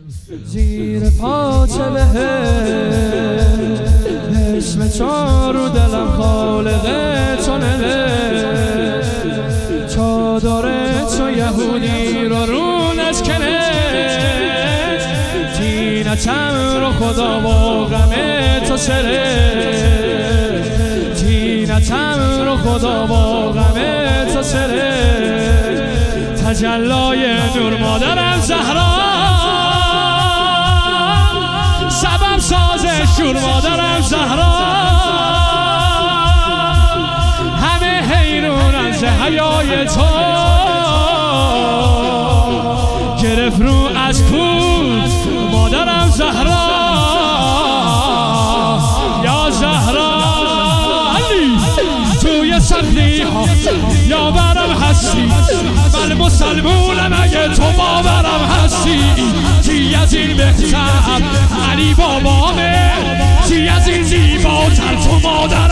زیر پاچه بهش اسم چارو دلم خالقه چونه چادره چو یهودی رو نشکنه تینچم رو خدا با غمه تو سره تینچم رو خدا با غمه تو سره تجلای نور مادرم زهرا سبب ساز شور مادرم زهرا همه حیرونن ز حیای تو گرفت رو از پوست مادرم زهرا یا زهرا علی توی سختی ها یا برم هستی من مسلمونم اگه تو باورم هستی چی از این بهتر علی بابامه چی از این زیباتر تو مادر